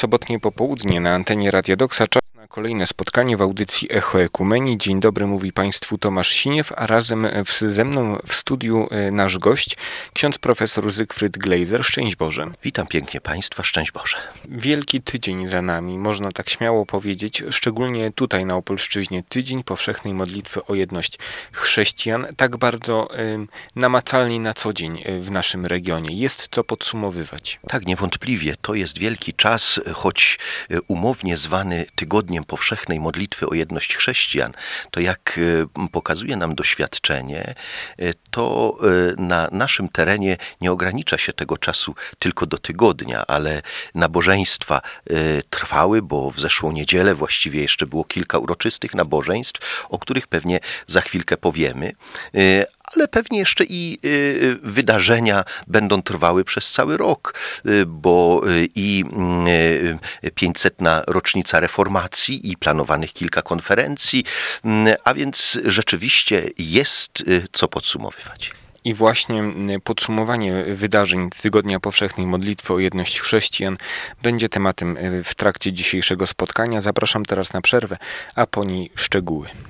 sobotnie popołudnie na antenie Radia Doksa. Czas na kolejne spotkanie w audycji Echo Ekumenii. Dzień dobry, mówi Państwu Tomasz Siniew, a razem ze mną w studiu nasz gość, ksiądz profesor Zygfryd Glejzer. Szczęść Boże. Witam pięknie Państwa, szczęść Boże. Wielki tydzień za nami, można tak śmiało powiedzieć, szczególnie tutaj na Opolszczyźnie. Tydzień powszechnej modlitwy o jedność chrześcijan, tak bardzo namacalnie na co dzień w naszym regionie. Jest co podsumowywać. Tak, niewątpliwie to jest wielki czas, choć umownie zwany Tygodniem Powszechnej Modlitwy o Jedność Chrześcijan, to jak pokazuje nam doświadczenie, to na naszym terenie nie ogranicza się tego czasu tylko do tygodnia, ale nabożeństwa trwały, bo w zeszłą niedzielę właściwie jeszcze było kilka uroczystych nabożeństw, o których pewnie za chwilkę powiemy, ale pewnie jeszcze i wydarzenia będą trwały przez cały rok, bo i 500. rocznica reformacji i planowanych kilka konferencji, a więc rzeczywiście jest co podsumowywać. I właśnie podsumowanie wydarzeń Tygodnia Powszechnej Modlitwy o Jedność Chrześcijan będzie tematem w trakcie dzisiejszego spotkania. Zapraszam teraz na przerwę, a po niej szczegóły.